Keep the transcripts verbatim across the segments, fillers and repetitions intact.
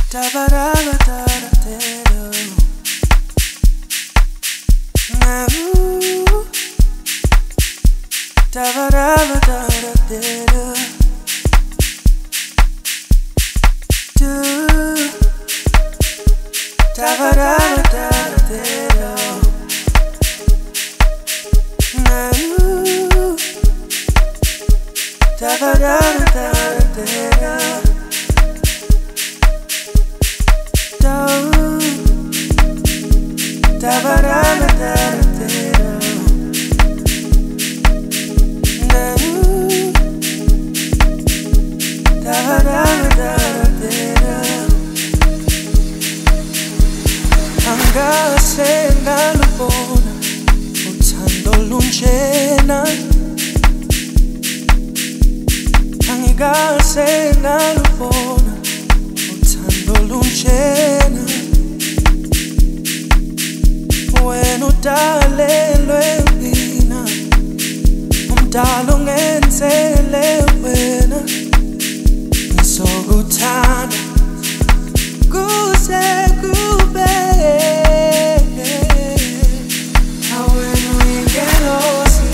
Da-ba-da-ba-da-da-da-da. Na-ooh. Da-ba-da-ba-da-da-da-da. Do. Da-ba-da-ba-da-da-da-da. Na-ooh. Da-ba-da-ba-da-da-da-da. Da-ba-da-ba-da-da-da. Da-ba-da-ba-da-da-da. Angase ngalubona uthando lunjena, angikase ngalubona uthando lunjena. Wena udalelwe mina, umdalo ungenzele wena. Ngizokuthanda kuze kube awena uyingelosi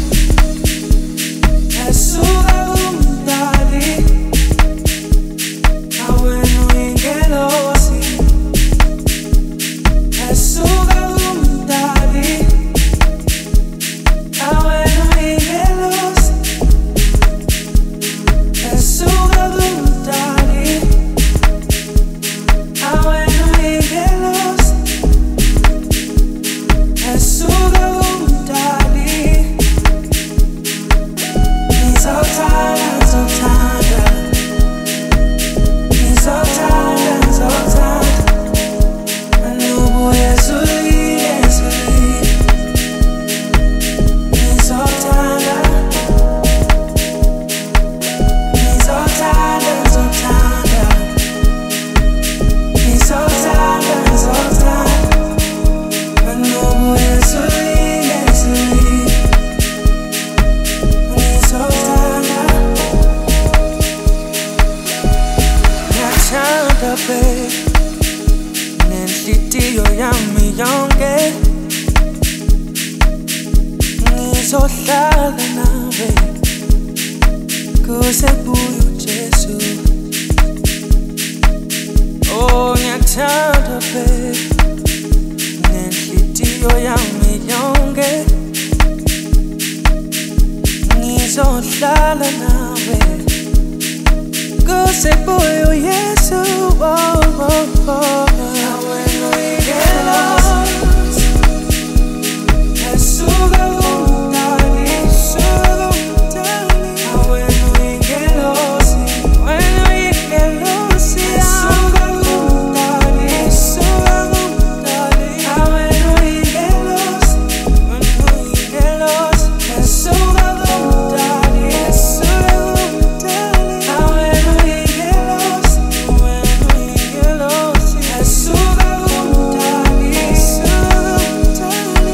esuka kumdali. Awena uyingelosi esuka kumdali. Awena uyingelosi esuka kumdali. Awena uyingelosi esuka kumdali. Ngizothanda, ngizothanda, ngizothanda, ngizothanda. Anubuye ezulwini, ezulwini. Ngizothanda, ngizothanda, ngizothanda. Ngizothanda, ngizothanda. Anubuye ezulwini, ezulwini. Ngizothanda. Ngiyathanda babe, nenhliziyo yami yonke. Ngizohlala nawe kuze kubuye uJesu. Oh, ngiyathanda babe, nenhliziyo yami yonke. Ngizohlala nawe kuze kubuye uYesu. Oh, oh, oh. Awena uyingelosi esuka kumdali, esuka kumdali. Awena uyingelosi, awena uyingelosi esuka kumdali, esuka kumdali. Awena uyingelosi, awena uyingelosi esuka kumdali, esuka kumdali. Awena uyingelosi, awena uyingelosi esuka kumdali, esuka kumdali.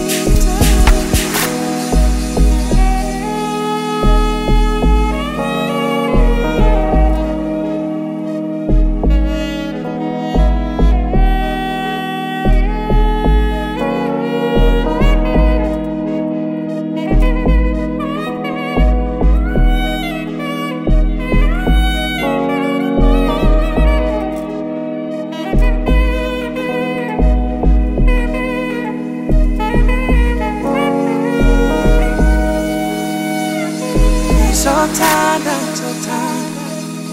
Ngizothanda, ngizothanda,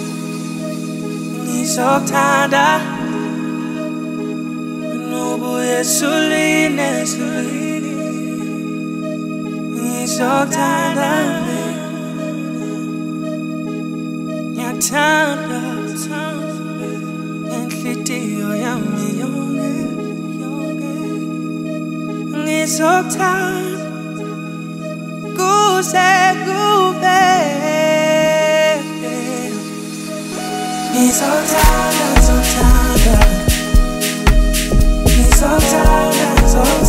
ngizothanda. Anubuye ezulwini, ezulwini. Ngizothanda, ngiyathanda, nenhliziyo yami yonke, yonke. Ngizothanda kuze kube. Ngizothanda, ngizothanda, ngizothanda, ngizothanda.